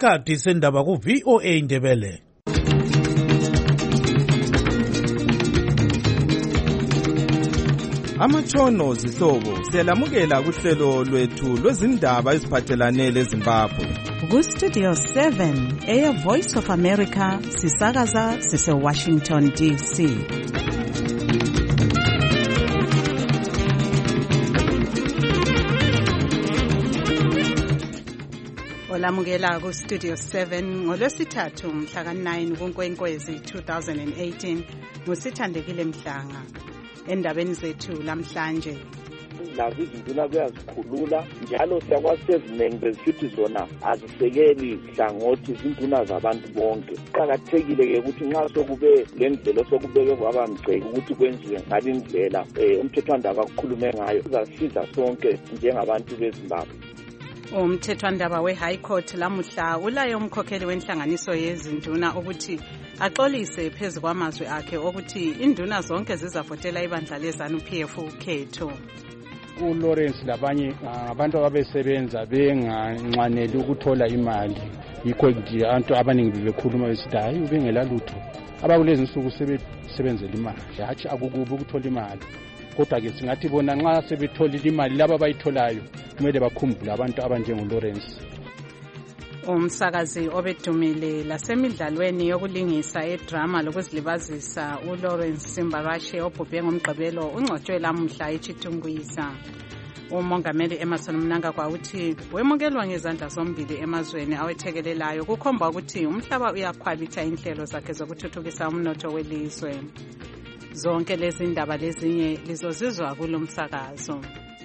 Isikhathi sendaba ku VOA Ndebele. Amatshono zihlobo siyalamukela kuhlelo lwethu lwezindaba eziphathelane leZimbabwe. Ku Studio 7 Air Voice of America sisakaza sise Washington DC. Olamukela ku Studio 7 ngolwesithathu mhla ka-9 kuNkwenkwezi 2018 ngusithandekile Mhlanga. Endabeni zethu namhlanje nazo izinduna kuyazikhulula njalo siyakwazi eziningi bezithi zona azisekeli hlangothi izinduna zabantu bonke. Kuqakathekile-ke ukuthi nxa sokube le ndlela sokubeke kwaba mgceki ukuthi kwenziwe ngale ndlela umthethwandaba kukhulume ngayo uzasiza sonke njengabantu beZimbabwe. Umthethwandaba we-High Court lamuhla ulaye umkhokheli wenhlanganiso yezinduna ukuthi axolise phezu kwamazwi akhe ukuthi induna zonke zizavotela ibandla leZANU-PF ukhetho. uLawrence labanye abantu ababesebenza benganxaneli ukuthola imali, yikho nje abantu abaningi bekhuluma besithi hayi ubengela lutho, abakulezi insuku sebesebenzela imali, hatshi akukubi ukuthola imali. Kodwa-ke singathi bona nxa sebetholile imali laba abayitholayo kumele bakhumbule abantu abanjengoLawrence. Umsakazi obedumile lasemidlalweni yokulingisa edrama lokuzilibazisa uLawrence Simbarashe obhubhe ngomgqibelo ungcotshwe lamuhla eChitungwisa. Umongameli Emmerson Mnangagwa uthi wemukelwa ngezandla zombili emazweni awethekelelayo kukhomba ukuthi umhlaba uyakhwabitha inhlelo zakhe zokuthuthukisa umnotho welizwe. Zonke lezi ndaba lezinye lizozizwa kulo msakazo.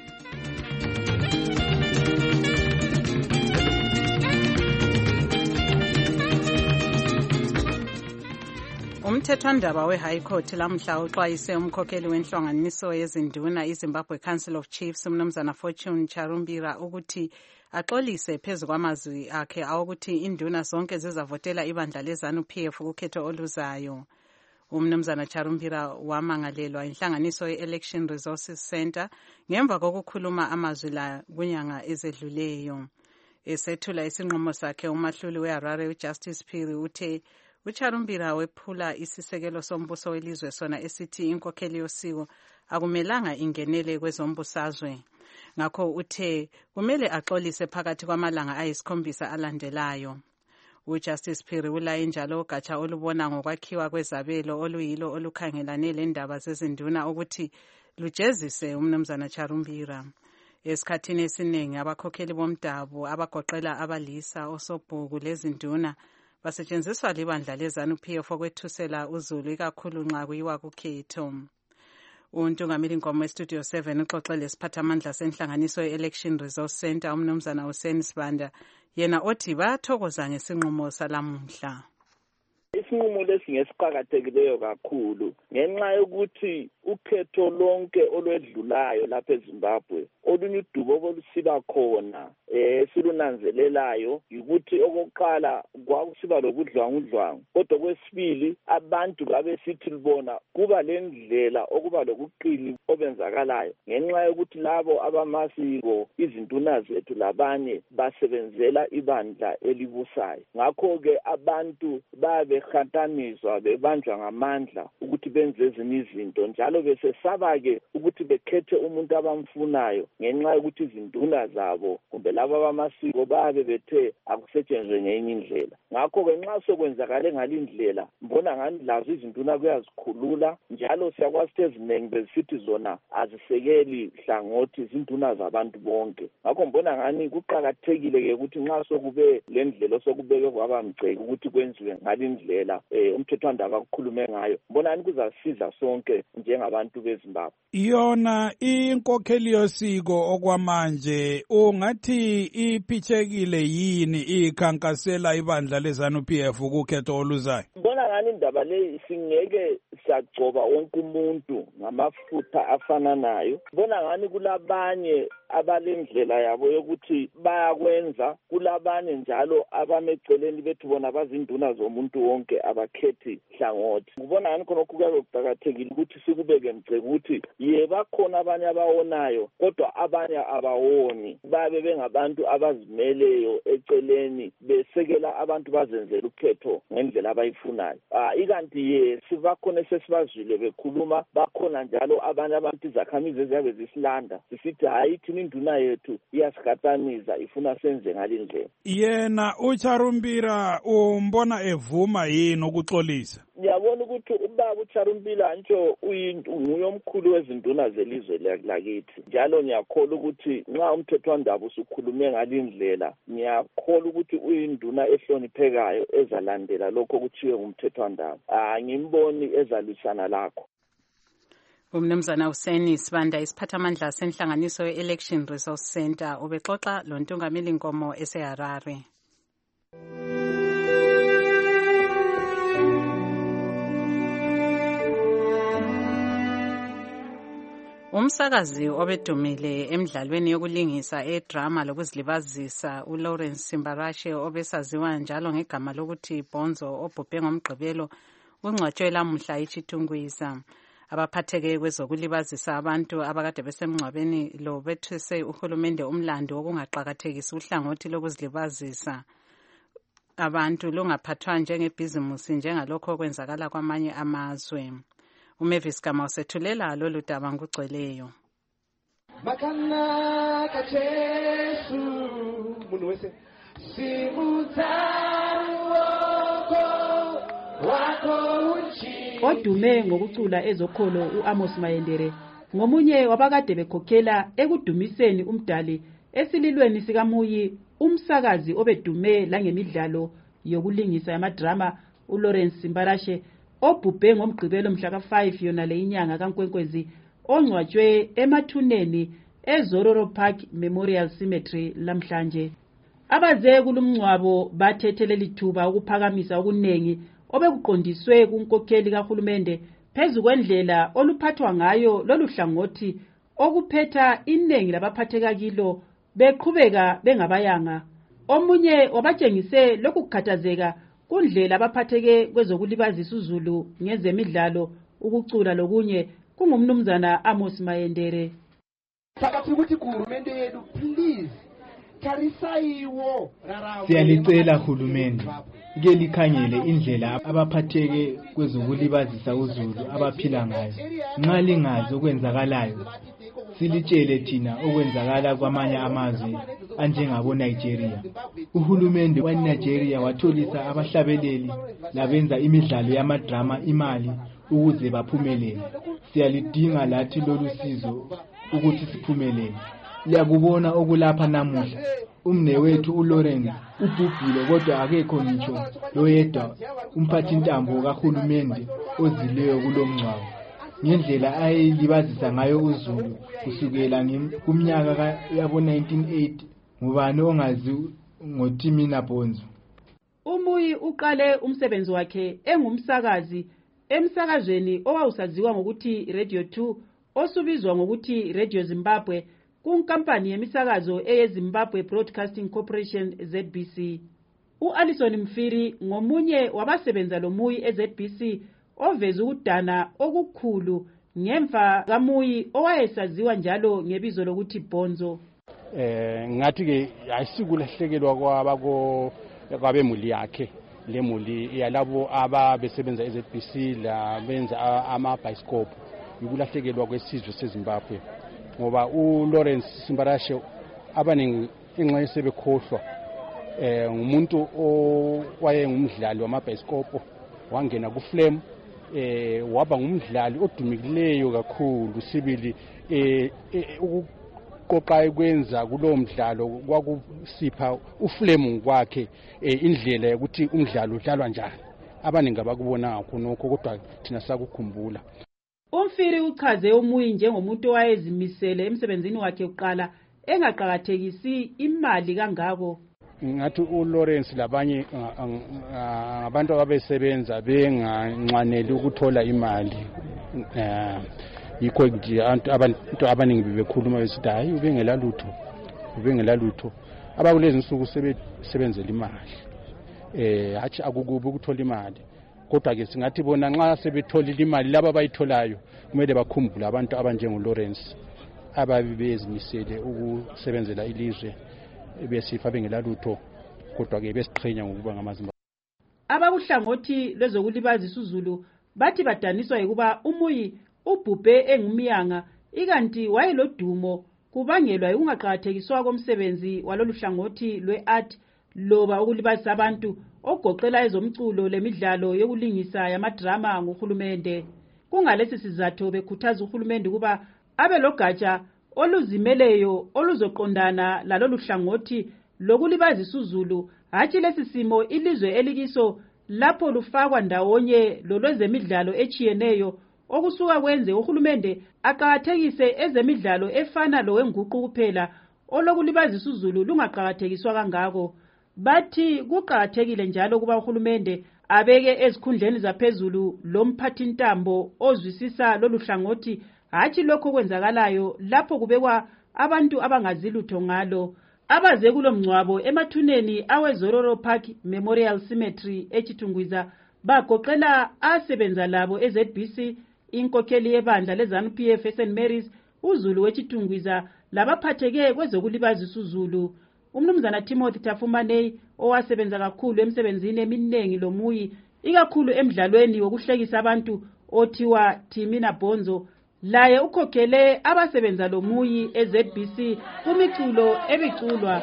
Umthethwandaba we-High Court lamhla uxwayise umkhokheli wenhlanganiso yezinduna iZimbabwe Council of Chiefs umnumzana Fortune Charumbira ukuthi axolise phezu kwamazwi akhe awukuthi induna zonke zizavotela ibandla leZANU-PF ukhetho oluzayo. Umnumzana Charumbira wamangalelwa inhlanganiso ye-Election Resources Center ngemva kokukhuluma amazwi la kunyanga ezedluleyo. Esethula isinqumo sakhe umahluli weHarare uJustice Phiri uthe uCharumbira wephula isisekelo sombuso welizwe sona esithi inkokheli yosiko akumelanga ingenele kwezombusazwe. Ngakho uthe kumele axolise phakathi kwamalanga ayisikhombisa alandelayo. uJustice Phiri ulaye njalo ugatsha olubona ngokwakhiwa kwezabelo oluyilo olukhangelane lendaba zezinduna ukuthi lujezise umnumzana Charumbira. Esikhathini esiningi abakhokheli bomdabu abagoqela abalisa osobhuku lezinduna basetshenziswa libandla leZANU-PF okwethusela uzulu ikakhulu nxa kuyiwa kukhetho. Untungameli Nkomo weStudio 7 uxoxele isiphathamandla senhlanganiso ye-Election Resource Center umnumzana Hussein Sibanda yena othi bayathokoza ngesinqumo salamuhla. Isinqumo lesi ngesiqhakathekileyo kakhulu ngenxa yokuthi ukhetho lonke olwedlulayo lapha eZimbabwe olunye udubo olusiba khona silunanzelelayo ukuthi okokuqala kwakusiba lokudlwangudlwangu, kodwa kwesibili abantu babesithi libona kuba lendlela okuba lokuqili obenzakalayo ngenxa yokuthi labo abamasiko izinduna zethu labanye basebenzela ibandla elibusayo. Ngakho-ke abantu behantaniswa bebanjwa ngamandla ukuthi benze ezinye izinto njalo besesaba-ke ukuthi bekhethe umuntu abamfunayo ngenxa yokuthi izinduna zabo kumbe labo abamasiko babe bethe akusetshenzwe ngenye indlela. Ngakho-ke nxa sokwenzakale ngalindlela mbona ngani lazo izinduna kuyazikhulula njalo siyakwazi eziningi bezithi zona azisekeli hlangothi izinduna zabantu bonke. Ngakho mbona ngani kuqakathekile-ke ukuthi nxa sokube le ndlela sokubeke kwaba mgceki ukuthi kwenziwe ngalindlela umthethwandaba kukhulume ngayo mbona ngani kuzasiza sonke njengabantu beZimbabwe. Yona inkokheli yosiko okwamanje ungathi iphithekile yini ikhankasela ibandla leZANU-PF ukhetho oluzayo? Mbona ngani indaba le singeke sagcoba wonke umuntu ngamafutha afananayo. Mbona ngani kulabanye abalendlela yabo yokuthi bayakwenza, kulabanye njalo abameceleni bethu bona bazinduna zomuntu wonke bonke abakhethi hlangothi. Ngibona ngani khona kuyabe kuqakathekile ukuthi sikubeke mgceke ukuthi bakhona abanye abawonayo kodwa abanye abawoni, babe bengabantu abazimeleyo eceleni besekela abantu bazenzela ukhetho ngendlela abayifunayo. Ikanti sibakhona sesibazwile bekhuluma, bakhona njalo abanye abantu izakhamizi eziyabe zisilanda zisithi hayi thina induna yethu iyasigataniza ifuna senze ngalindlela. Yena uCharumbira umbona evuma yini ukuxolisa? Ngiyabona ukuthi ubaba uCharumbira ntsho nguye omkhulu wezinduna zelizwe lakithi, njalo ngiyakholwa ukuthi nxa umthethwandaba usukhulume ngalindlela ngiyakholwa ukuthi uyinduna ehloniphekayo ezalandela lokho kuthiwe ngumthethwandaba. Ngimboni ezalwisana lakho. Umnumzana Hussein Sibanda, isiphathamandla senhlanganiso ye-Election Resource Center, ubexoxa loNtungameli Nkomo eseHarare. Umsakazi obedumile emidlalweni yokulingisa edrama lokuzilibazisa uLawrence Simbarashe obesaziwa njalo ngegama lokuthi Bonzo obhubhe ngoMgqibelo ungcwatshwe lamuhla eChitungwiza. Abaphatheke kwezokulibazisa abantu abakade besemngcwabeni lo bethuse uhulumende umlando wokungaqakathekisi uhlangothi lokuzilibazisa abantu lungaphathwa njengebhizimusi njengalokho okwenzakala kwamanye amazwe. uMavis Gama usethulela lolu daba ngokugcweleyo. Makana kachesu munhu wese simutharu wako uchi. Odume ngokucula ezokholo uAmos Mayendere ngomunye wabakade bekhokhela ekudumiseni umdali esililweni sikaMuyi, umsakazi obedume langemidlalo yokulingisa yamadrama uLawrence Simbarashe obhubhe ngoMgqibelo mhla ka5 yona le inyanga kaNkwenkwezi, ongcwatshwe emathuneni eZororo Park Memorial Cemetery lamhlanje. Abaze kulumngcwabo bathethelela ithuba ukuphakamisa okunengi obekuqondiswe kunkokheli kahulumende phezu kwendlela oluphathwa ngayo lolu hlangothi okuphetha inengi labaphatheka kilo beqhubeka bengabayanga. Omunye wabatshengise lokukhathazeka kundlela abaphatheke kwezokulibazisa uZulu ngezemidlalo, ukucula lokunye kungumnumzana Amos Mayendere. Phakathi ukuthi kuhulumende yethu please tharisayiwo raramo. Siyalicela hulumende ke likhangele indlela abaphatheke kwezokulibazisa uZulu abaphila ngayo. Nxa lingazi okwenzakalayo silitshele thina okwenzakala kwamanye amazwe anjengabo Nigeria. Uhulumende wa Nigeria watholisa abahlabeleli labenza imidlalo yamadrama imali ukuze baphumelele. Siyalidinga lathi lolu sizo ukuthi siphumelele. Liyakubona okulapha namuhla, umnewethu uLawrence ubhubhile kodwa akekho ngitsho loyedwa umphathintambo kahulumende ozileyo kulomngcwabo. Ngendlela ayilibazisa ngayo uZulu kusukela kumnyaka yabo 1980, ngubani ongazi ngoTimina Bonzo. uMuyi uqale umsebenzi wakhe engumsakazi emsakazweni owawusaziwa ngokuthi Radio 2 osubizwa ngokuthi Radio Zimbabwe kunkampani yemisakazo eyeZimbabwe Broadcasting Corporation ZBC. uAlison Mfiri ngomunye wabasebenza loMuyi eZBC oveza ukudana okukhulu ngemva kaMuyi owayesaziwa njalo ngebizo lokuthi Bonzo. Ngathi ke ayisikulahlekela kwabemuli yakhe, lemuli yalabo ababesebenza eZBC la benza ama-bioscope, ukulahlekelwa kwesizwe seZimbabwe ngoba uLawrence Simbarashe abaningi inxa sebekhohlwa umuntu owayengumdlali wama-bioscope wangena kuFlame waba ngumdlali odumikileyo kakhulu sibili ukuqoqa ekwenza kulowo mdlalo kwakusipha uFlame kwakhe indlela yokuthi umdlalo udlalwa njani. Abaningi abakubona khonokho kodwa thina sakukhumbula. uMfiri uchaze uMuyi njengomuntu owayezimisele emsebenzini wakhe uqala engaqhakathekisi imali kangako. Ngathi uLawrence labanye abantu ababesebenza benganxaneli ukuthola imali. Yikho nje abantu abaningi bebekhuluma besithi hayi ubengela lutho abakulezi insuku sebenzela imali. Hathi akukubi ukuthola imali kodwa-ke singathi bona nxa sebetholile imali laba abayitholayo kumele bakhumbule abantu abanjengo-Lawrence ababe bezimisele ukusebenzela ilizwe besifa bengelalutho kodwa-ke besiqhenya ngokuba ngamaZimbabwe. Abakuhlangothi lwezokulibazisa uZulu bathi badaniswa ukuba uMuyi ubhubhe engumyanga ikanti wayelodumo kubangelwa ukungaqakathekiswa komsebenzi walolu hlangothi lwe-art loba ukulibazisa abantu ogoqela ezomculo lemidlalo yokulingisa yamadrama nguhulumende. Kungalesi sizathu bekhuthaza uhulumende ukuba abe logatsha oluzimeleyo oluzoqondana lalolu hlangothi lokulibazisa uZulu, hatshi lesi simo ilizwe elikiso lapho lufakwa ndawonye lolwezemidlalo echiyeneyo okusuka kwenze uhulumende aqakathekise ezemidlalo efana lowenguqu kuphela olokulibazisa uZulu lungaqakathekiswa kangako. Bathi kuqakathekile njalo kuba uhulumende abeke ezikhundleni zaphezulu lomphathintambo ozwisisa lolu hlangothi, hatshi lokho kwenzakalayo lapho kubekwa abantu abangazi lutho ngalo. Abaze kulo mngcwabo emathuneni aweZororo Park Memorial Cemetery eChitungwiza bagoqela asebenza labo eZBC, inkokheli yebandla leZANU-PF eSt Mary's, uZulu weChitungwiza labaphatheke kwezokulibazisa uZulu. Umnumzana Timothy Tafumanei owasebenza kakhulu emsebenzini eminengi loMuyi ikakhulu emidlalweni wokuhlekisa abantu othiwa Timina Bonzo, laye ukhokhele abasebenza loMuyi eZBC kumiculo ebiculwa.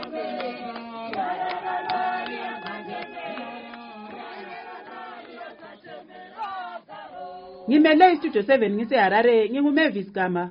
Ngimele iStudio 7 ngiseHarare, nginguMavis Gama.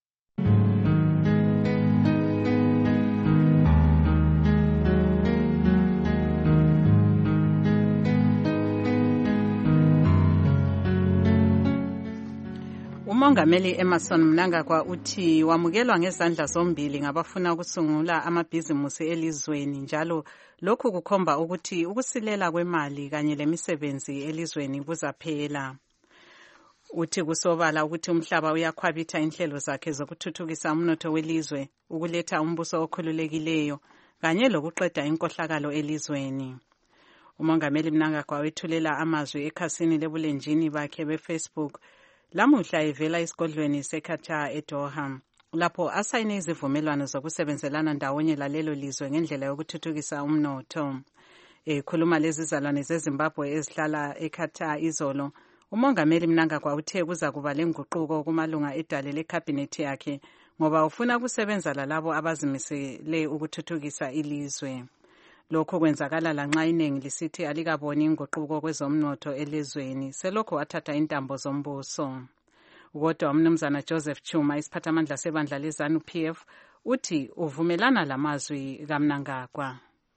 Umongameli Emerson Mnangagwa uthi wamukelwa ngezandla zombili ngabafuna ukusungula amabhizimusi elizweni, njalo lokhu kukhomba ukuthi ukusilela kwemali kanye lemisebenzi elizweni kuzaphela. Uthi kusobala ukuthi umhlaba uyakhwabitha inhlelo zakhe zokuthuthukisa umnotho welizwe, ukuletha umbuso okhululekileyo kanye lokuqeda inkohlakalo elizweni. Umongameli Mnangagwa wethulela amazwi ekhasini lebulenjini bakhe beFacebook lamuhla evela esigodlweni seKatar eDoha, lapho asayine izivumelwano zokusebenzelana ndawonye lalelo lizwe ngendlela yokuthuthukisa umnotho. Ekhuluma lezi zalwane zeZimbabwe ezihlala eKatar izolo, umongameli Mnangagwa uthe kuza kuba lenguquko kumalunga edale lekhabhinethi yakhe ngoba ufuna ukusebenza lalabo abazimisele ukuthuthukisa ilizwe. Lokho kwenzakala lanxa iningi lisithi alikaboni inguquko kwezomnotho elizweni selokho wathatha intambo zombuso. Kodwa umnumzana Joseph Chuma, isiphathamandla sebandla leZANU-PF, uthi uvumelana lamazwi kaMnangagwa.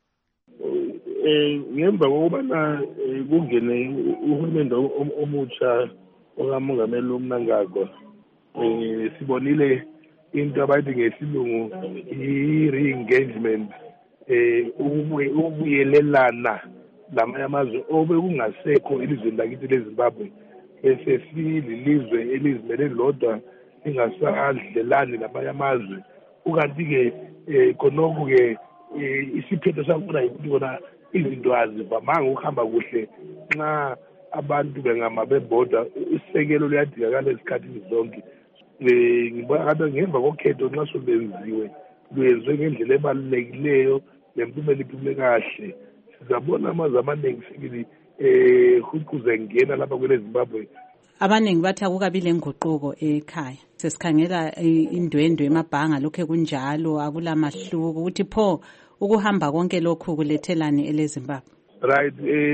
Ngemva kokubana kungene uhulumende omutsha okamongameli uMnangagwa, sibonile into abayithi ngesilungu i-re-engagement, ukubuyelelana lamanye amazwe obekungasekho elizweni lakithi leZimbabwe, esesililizwe elizimele lodwa lingasadlelani lamanye amazwe. Ukanti-ke khonokhu-ke isiphetho sakhona yikuthi kona izinto azivamanga ukuhamba kuhle nxa abantu bengama bebodwa. Isekelo luyadingakala esikhathini zonke. Ngibona ngathi ngemva kokhetho nxa solwenziwe lwenziwe ngendlela ebalulekileyo lempumela iphume kahle, sizabona amazwe amaningi sekili huquze ngena lapha kwele Zimbabwe. Abaningi bathi akukabi lenguquko ekhaya. Sesikhangela indwendwe emabhanga lokho kunjalo, akulamahluko. Uthi pho ukuhamba konke lokhu kulethelani eleZimbabwe? Right,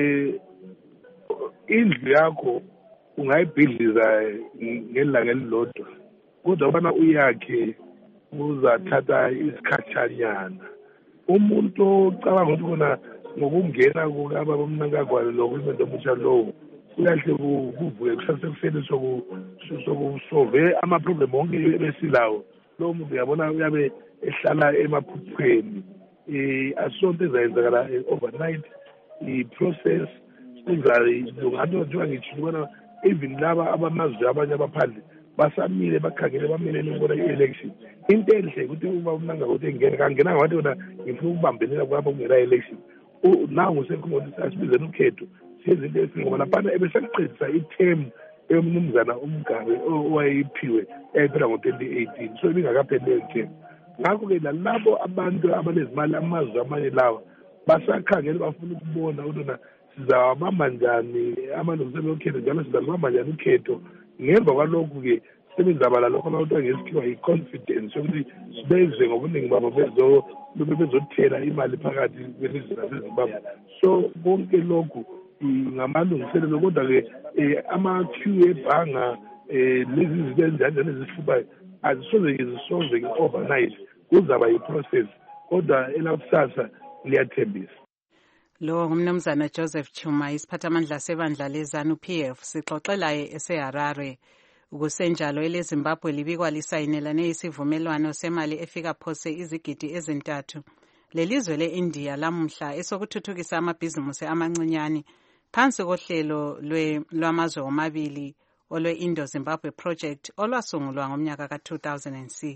indlu yakho ungayibhidliza ngelanga elilodwa, kodwa ubana uyakhe uzathatha isikhatshanyana. Umuntu ocabanga ukuthi kona ngokungena kukaba uMnangagwa nohulumende omutsha lowo kuyahle kuvuke kusase kusele sokusove amaproblem onke ebesilawo, lowo muntu uyabona uyabe ehlala emaphuphweni. Asonto ezayenzakala overnight, i-process izalungato njengoba ngitshilo ubona even laba abamazwe abanye abaphandle basamile bakhangele bamelele ukubona i-election. Into enhle ukuthi uba uMnangagwa ukuthi engene kangenanga wathi wona ngifuna ukubambelela kwabo kungela election. Nangu sekhona asibizeni ukhetho siyezinto eziningi ngoba laphana ebesekuqedisa i-term emnumzana uMgabe owayiphiwe yayiphela ngo-2018 so ibingakapheli term. Ngakho-ke nalabo abantu abanezimali amazwe amanye lawa basakhangela bafuna ukubona ukuthi sizawabamba njani amalungiselelo okhetho njalo sizalibamba njani ukhetho. Ngemva kwalokhu-ke sebenzabala lokho abantu ngesikhiwa yi-confidence yokuthi beze ngobuningi babo bezothela imali phakathi kwelizwe laseZimbabwe. So konke lokhu ngamalungiselelo kodwa-ke ama-Q ebhanga lezi zinto ezinjani ezisifubayo azisoze zisolve overnight, kuzaba yi-process kodwa elakusasa liyathembisa. Lo ngumnumzana Joseph Chuma, isiphathamandla sebandla leZANU-PF, sixoxelaye eseHarare. Ukusenjalo eleZimbabwe libikwa lisayinelane isivumelwano semali efika phose izigidi ezintathu lelizwe le-India lamuhla esokuthuthukisa amabhizimusi amancinyane phansi kohlelo lwamazwe omabili olwe-Indo-Zimbabwe Project olwasungulwa ngomnyaka ka-2006.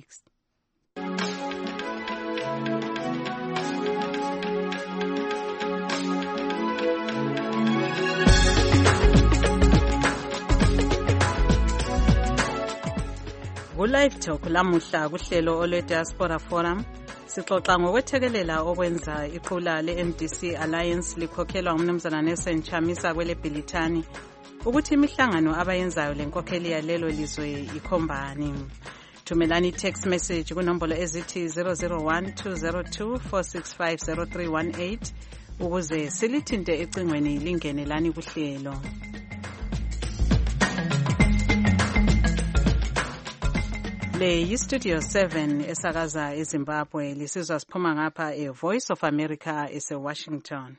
Ku-Live Talk lamuhla kuhlelo olwe-Diaspora Forum sixoxa ngokwethekelela okwenza iqula le-MDC Alliance likhokhelwa ngumnumzana Nelson Chamisa kwele Bhilithani ukuthi imihlangano abayenzayo lenkokheli yalelo lizwe ikhombani. Thumelani text message kunombolo ezithi 001-202-465-0318 ukuze silithinte ecingweni lingene lani kuhlelo. Le yi-Studio 7 esakaza eZimbabwe lisizwa siphuma ngapha e-Voice of America ese-Washington.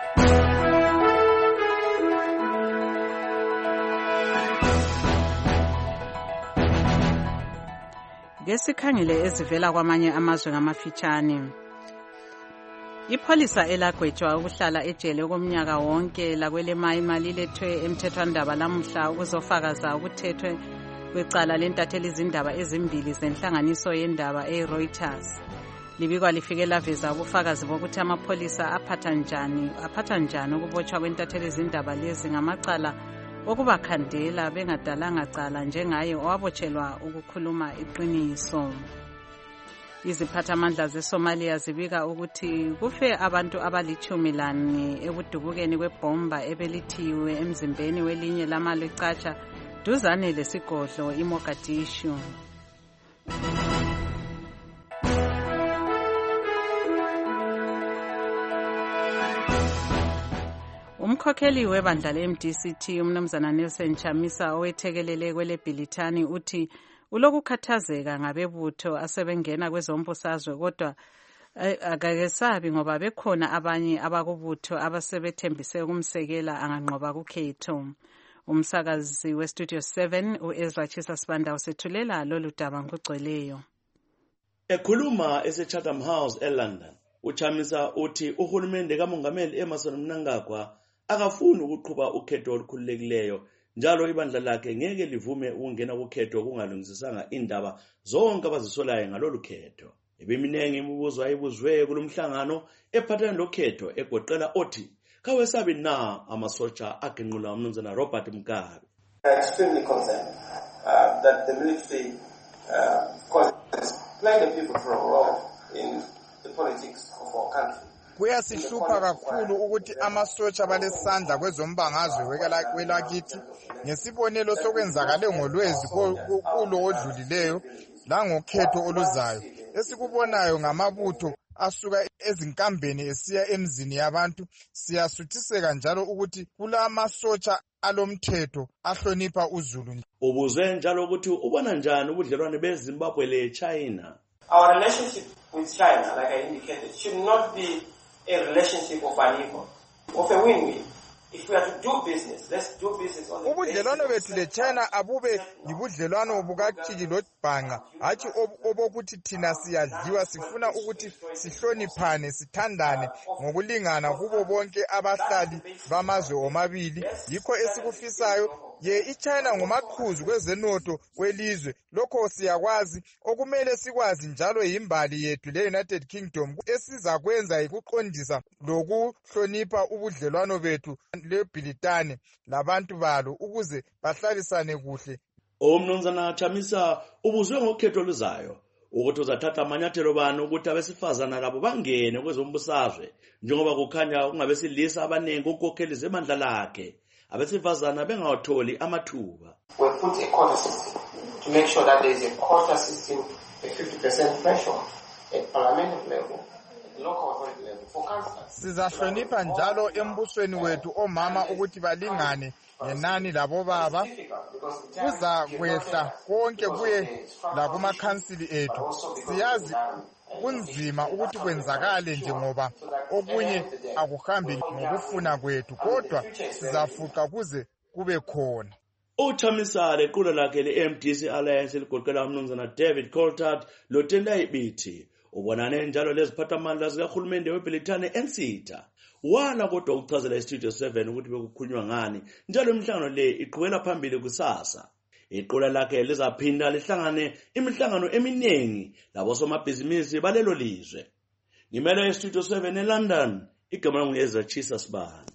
Ngesikhangele ezivela kwamanye amazwe ngamafitshane. Ipholisa elagwetshwa ukuhlala ejele komnyaka wonke lakwele imali lethwe emthethwandaba lamuhla ukuzofakaza ukuthethwe kwecala lentatheli izindaba ezimbili zenhlanganiso yendaba e-Reuters. Libikwa lifike laveza ubufakazi bokuthi amapholisa aphatha njani ukubotshwa kwentatheli izindaba lezi ngamacala okubakhandela bengadalanga cala njengaye owabotshelwa ukukhuluma iqiniso. Iziphathamandla zeSomalia zibika ukuthi kufe abantu abali-14 ekudubukeni kwebhomba ebelithiwe emzimbeni welinye lamaLechacha duzane lesigodlo iMogadishu. Umkhokheli webandla le-MDCT umnumzana Nelson Chamisa owethekelele kwele Bhilithani uthi ulokukhathazeka ngabebutho asebengena kwezombusazwe kodwa akakesabi ngoba bekhona abanye abakubutho abasebethembise ukumsekela anganqoba kukhetho. Umsakazi weStudio 7 uEzra Chisa Sibanda usethulela lolu daba ngokugcweleyo. Ekhuluma eseChatham House eLondon, uChamisa uthi uhulumende kaMongameli Emmerson Mnangagwa akafuni ukuqhuba ukhetho olukhululekileyo njalo ibandla lakhe ngeke livume ukungena kukhetho kungalungisisanga indaba zonke abazisolayo ngalolu khetho. Ebeminengi imibuzo ayibuzwe kulomhlangano ephathelene lokhetho egoqela othi kawesabi na amasotsha agenqula umnumzana Robert Mugabe. Extremely concerned that the military is playing a pivotal role in the politics of our country. Kuyasihlupha kakhulu ukuthi amasotsha balesandla kwezombangazwe kwelakithi ngesibonelo sokwenzakale ngolwezi kulo odlulileyo langokhetho oluzayo esikubonayo ngamabutho asuka ezinkambeni esiya emzini yabantu. Siyasuthiseka njalo ukuthi kulamasotsha alomthetho ahlonipha uZulu. Ubuze njalo ukuthi ubona njani ubudlelwane beZimbabwe leChina. Our relationship with China, like I indicated, should not be a relationship of an evil, of a win-win. If we are to do business, Ubudlelwano bethu leChina abube yibudlelwano bukathiki lobhanga, hatshi obokuthi thina siyadliwa, sifuna ukuthi sihloniphane, sithandane ngokulingana kubo bonke abahlali bamazwe omabili. Yikho esikufisayo. iChina ngumaqhuzu kwezenotho kwelizwe, lokho siyakwazi. Okumele sikwazi njalo yimbali yethu le-United Kingdom esizakwenza yikuqondisa lokuhlonipha ubudlelwano bethu leBritane labantu balo ukuze bahlalisane kuhle. Umnumzana Chamisa ubuzwe ngokhetho oluzayo ukuthi uzathatha amanyathelo bani ukuthi abesifazana labo bangene kwezombusazwe njengoba kukhanya kungabesilisa abaningi ukukhokhela izimandla lakhe. Abesifazana bengawatholi amathuba. We put a quota system to make sure that there is a quota system, a 50% threshold at parliamentary level, at local authority level for councillors. Sizahlonipha njalo embusweni wethu omama ukuthi balingane ngenani labo baba. Kuza kwehla konke kuye lakumakhansili ethu. Siyazi kunzima ukuthi kwenzakale nje ngoba okunye akuhambi ngokufuna kwethu, kodwa sizafuqa kuze kube khona. Uchamisa lequla lakhe le-MDC Alliance eligoqela umnumzana David Coltart lotenda ibithi ubonane njalo leziphathamandla zikahulumende weBritane eNsitha. Wala kodwa ukuchazela iStudio 7 ukuthi bekukhulunywa ngani njalo imihlangano le iqhubela phambili kusasa. Iqula lakhe lizaphinda lihlangane imihlangano eminingi labosomabhizinisi balelo lizwe. Ngimele iStudio 7 eLondon, igama lami ngu-Ezra Chisa Sibanda.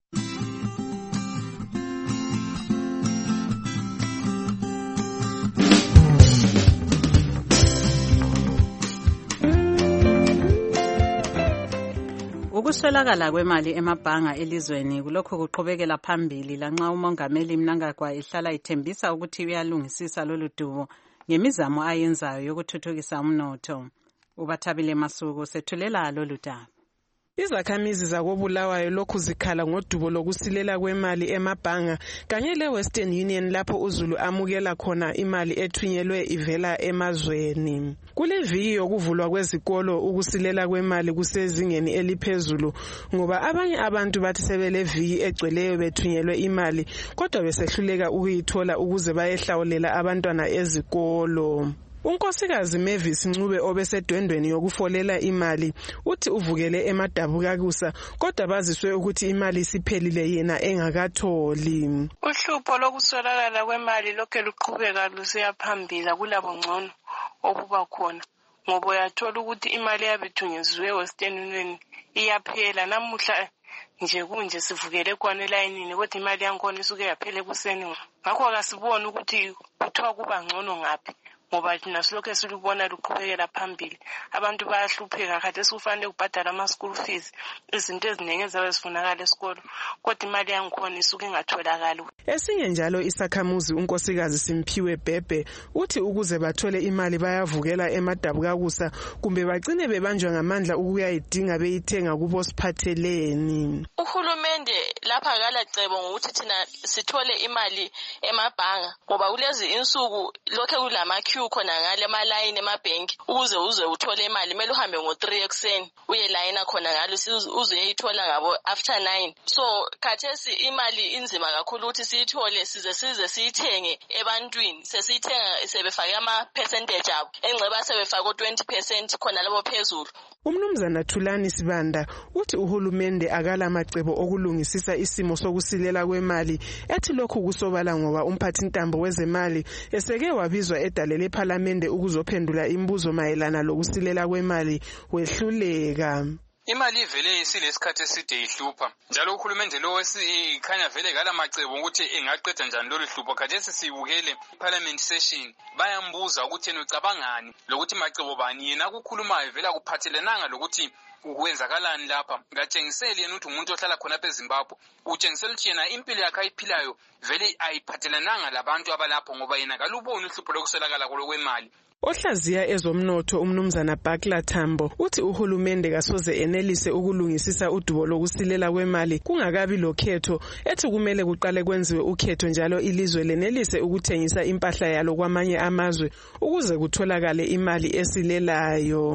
Ukuswelakala kwemali emabhanga elizweni kulokho kuqhubekela phambili lanxa umongameli Mnangagwa ehlala ithembisa ukuthi uyalungisisa lolu dubo ngemizamo ayenzayo yokuthuthukisa umnotho. Ubathabile Masuku sethulela lolu daba. Izakhamizi zakobulawayo lokhu zikhala ngodubo lokusilela kwemali emabhanga kanye leWestern Union lapho uZulu amukela khona imali ethunyelwe ivela emazweni. Kuleviki yokuvulwa kwezikolo ukusilela kwemali kusezingeni eliphezulu ngoba abanye abantu bathi sebeleviki egcweleyo bethunyelwe imali kodwa besehluleka ukuyithola ukuze bayehlawulela abantwana ezikolo. Unkosikazi Mavis Ncube obesedwendweni yokufolela imali uthi uvukele emadabukakusa kodwa baziswe ukuthi imali isiphelile yena engakatholi. Uhlupho lokuswelakala kwemali lokho luqhubeka lusiya phambili kulabo ngcono okuba khona ngoba uyathola ukuthi imali yabithunyeziwe eWestern Union iyaphela namuhla nje kunje sivukele khona elayinini kodwa imali yakhona isuke yaphela ekuseni ngakho akasiboni ukuthi kuthiwa kuba ngcono ngaphi ngoba thina silokho esilubona luqhubekela phambili. Abantu bayahlupheka kade sikufanele ukubhadala ama-school fees, izinto eziningi ezabe zifunakala esikolo kodwa imali yangikhona isuke ingatholakali. Esinye njalo isakhamuzi unkosikazi Simphiwe Bhebhe uthi ukuze bathole imali bayavukela emadabukakusa kumbe bagcine bebanjwa ngamandla ukuyayidinga beyithenga kubo siphatheleni. Uhulumende lapha akalacebo ngokuthi thina sithole imali emabhanga ngoba kulezi insuku lokho kulama khona ngale emalayini emabhenki ukuze uze uthole imali kumele uhambe ngo3 ekseni uyelayina khona ngalo uzoyithola ngabo after 9. So khathesi imali inzima kakhulu ukuthi siyithole size siyithenge ebantwini sesiyithenga sebefake ama percentage abo engceba sebefake 20% khona labo phezulu. Umnumzana Thulani Sibanda uthi uhulumende akala macebo okulungisisa isimo sokusilela kwemali ethi lokhu kusobala ngoba umphathi ntambo wezemali eseke wabizwa edalele eParliament ukuzophendula imibuzo mayelana lokusilela kwemali wehluleka. Imali ivele isilesikhathi eside ihlupha njalo uhulumende lo esikhanya vele gala macebo ukuthi engaqeda njani lolu hlupho. Khathesi sibukele parliament session bayambuza ukuthi yena ucabangani lokuthi macebo bani yena kukhulumayo vele akuphathelenanga lokuthi ukwenzakalani lapha. Ngatshengiseli yena ukuthi umuntu ohlala khona eZimbabwe utshengisela ukuthi yena impilo yakhe ayiphilayo vele ayiphathelenanga labantu abalapho ngoba yena kaluboni uhlupho lokuswelakala kwemali. Ohlaziya ezomnotho umnumzana Bakla Tambo uthi uhulumende kasoze enelise ukulungisisa udubo lokusilela kwemali kungakabi lokhetho ethi kumele kuqale kwenziwe ukhetho njalo ilizwe lenelise ukuthengisa impahla yalo kwamanye amazwe ukuze kutholakale imali esilelayo.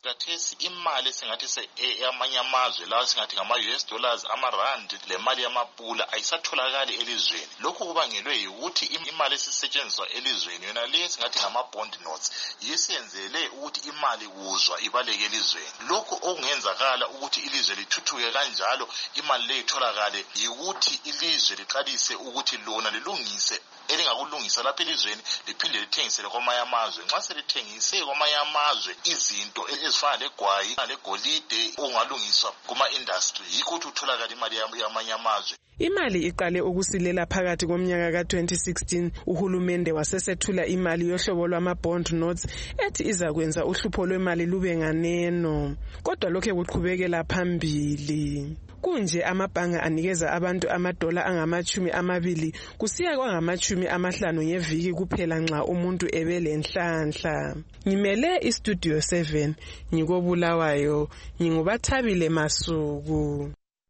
kathesi imali esingathi eyamanye amazwe lawa singathi ngama-US dollars, amarandi, le mali yamapula ayisatholakali elizweni. Lokhu kubangelwe yikuthi imali esisetshenziswa elizweni yona le singathi ngama-bond notes yisiyenzele ukuthi imali kuzwa ibaleke elizweni. Lokhu okungenzakala ukuthi ilizwe lithuthuke kanjalo imali le itholakale yikuthi ilizwe liqalise ukuthi lona lilungise elingakulungisa lapha elizweni liphinde lithengisele kwamanye amazwe. Nxa selithengise kwamanye amazwe izinto ezifana legwayi legolide okungalungiswa kuma-industry yikho ukuthi utholakala imali yamanye amazwe. Imali iqale ukusilela phakathi komnyaka ka-2016. Uhulumende wasesethula imali yohlobo lwama-bond notes ethi izakwenza uhlupho lwemali lube nganeno. Kodwa lokho kuqhubekela phambili. Kunje amabhanga anikeza abantu amadola angama-20 kusiya kwangama-50 ngeviki kuphela nxa umuntu ebelenhlanhla. Ngimele iStudio 7 ngikobulawayo, ngingubathabile Masuku.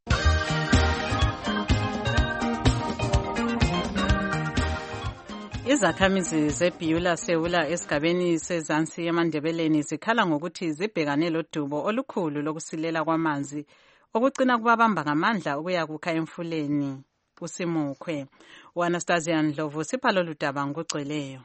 Izakhamizi zeBeulah Seula esigabeni sezansi eMandebeleni zikhala ngokuthi zibhekane lodubo olukhulu lokusilela kwamanzi okucina kubabamba ngamandla ukuya kukha emfuleni uSimukhwe. U-Anastasia Ndlovu sipha lolu daba ngokugcweleyo.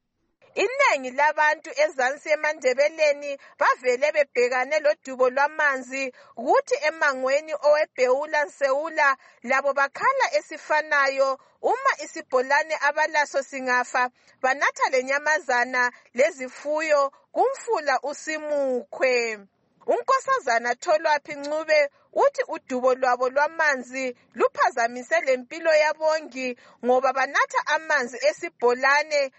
Iningi labantu ezansi eMandebeleni bavele bebhekane lodubo lwamanzi ukuthi emangweni oweBeulah Seula labo bakhala esifanayo. Uma isibholane abalaso singafa banatha lenyamazana lezifuyo kumfula uSimukhwe. Unkosazana Tholwaphi Ncube uthi udubo lwabo lwamanzi luphazamise lempilo yabongi ngoba banatha amanzi esibholane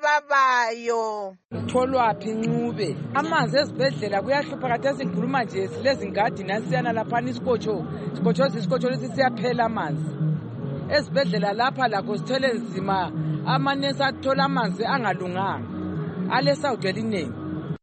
ababayo. Tholwaphi Ncube, amanzi ezibhedlela kuyahlupha khathesi ngikhuluma nje silezi ngadi nasiyana laphana isikhotsho lesi siyaphela amanzi. Ezibhedlela lapha lakho sithele nzima, amanesi athola amanzi angalunganga alesawude linengi.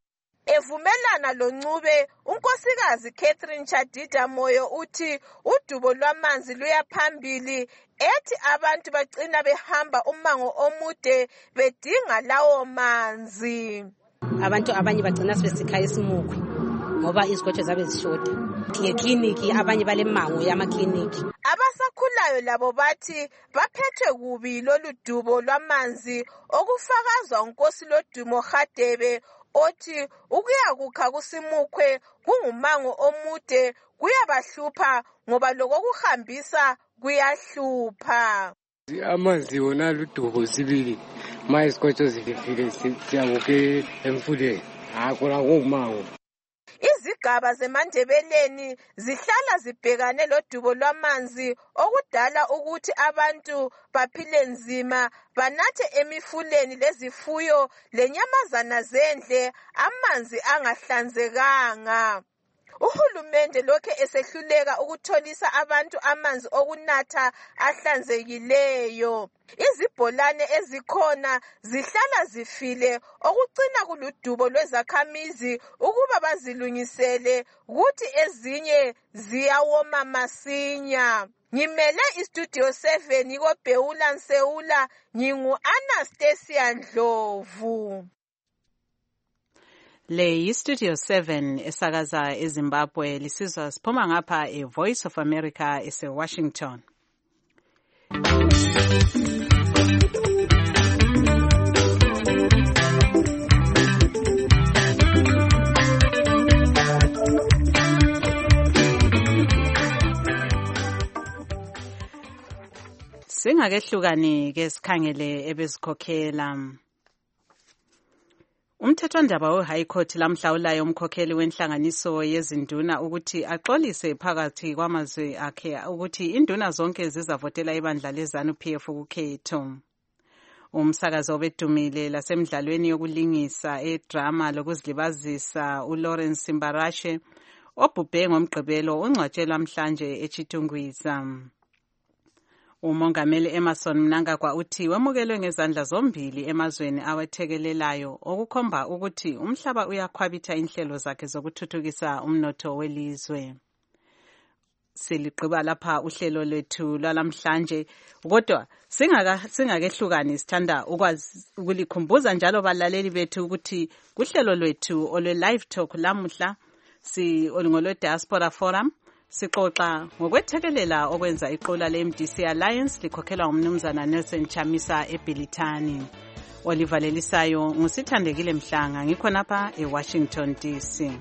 Evumelana loNcube, unkosikazi Catherine Chadida Moyo uthi udubo lwamanzi luya phambili, ethi abantu bagcina behamba umango omude bedinga lawo manzi. Abantu abanye bagcina sebesikha iSimukhwe ngoba izikotsho zabe zishoda. Ngekliniki abanye balemango yamakliniki. Abasakhulayo labo bathi baphethwe kubi lolu dubo lwamanzi okufakazwa uNkosi Lodumo Hadebe othi ukuya kukha kuSimukhwe kungumango omude kuyabahlupha ngoba lokho kuhambisa kuyahlupha. Amanzi wona ludubo sibili ma isikhotsho zifike siyabuke emfuleni akona kungumango. Izigaba zeMandebeleni zihlala zibhekane lodubo lwamanzi okudala ukuthi abantu baphile nzima, banathe emifuleni lezifuyo lenyamazana zendle amanzi angahlanzekanga. Uhulumende lokhe esehluleka ukutholisa abantu amanzi okunatha ahlanzekileyo. Izibholane ezikhona zihlala zifile okucina kuludubo lwezakhamizi ukuba bazilungisele ukuthi ezinye ziyawoma masinya. Ngimele iStudio 7 koBeulah Seula, ngingu-Anastasia Ndlovu. Le yiStudio 7 esakaza eZimbabwe, lisizwa siphuma ngapha eVoice of America eseWashington. Singakehlukani ke sikhangele ebezikhokhela. Umthethwandaba we-High Court lamhlawulayo umkhokheli wenhlanganiso yezinduna ukuthi axolise phakathi kwamazwe akhe ukuthi induna zonke zizavotela ibandla leZANU-PF kukhetho. Umsakazo obedumile lasemidlalweni yokulingisa edrama lokuzilibazisa uLawrence Simbarashe obhubhe ngomgqibelo ungcwatshelwa namhlanje eChitungwiza. Umongameli Emmerson Mnangagwa uthi wemukelwe ngezandla zombili emazweni awethekelelayo okukhomba ukuthi umhlaba uyakhwabitha inhlelo zakhe zokuthuthukisa umnotho welizwe. seligqiba lapha uhlelo lwethu lwalamhlanje, kodwa singakehlukani sithanda ukulikhumbuza njalo balaleli bethu ukuthi kuhlelo lwethu olwe live talk lamuhla olungolwe Diaspora Forum sixoxa ngokwethekelela okwenza iqula le-MDC Alliance likhokhelwa ngumnumzana Nelson Chamisa eBhilithani. Oliver Lelisayo ngusithandekile Mhlanga ngikhonapha eWashington DC.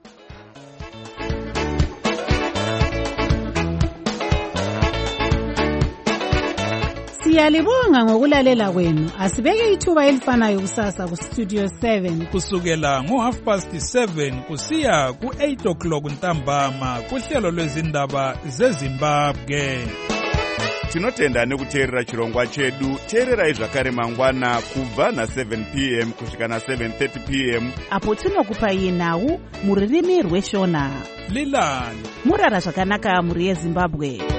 Siyalibonga ngokulalela kwenu. Asibeke ithuba elifanayo kusasa ku Studio 7 kusukela ngo7:30 kusiya ku8 o'clock ntambama kuhlelo lwezindaba zeZimbabwe. Tinotenda nekuteerera chirongwa chedu. Teererai zvakare mangwana kubva na7 p.m. kusvika na7:30 p.m. apo tinokupai nhau muririmi rweshona. Lilani murara zvakanaka muri yeZimbabwe.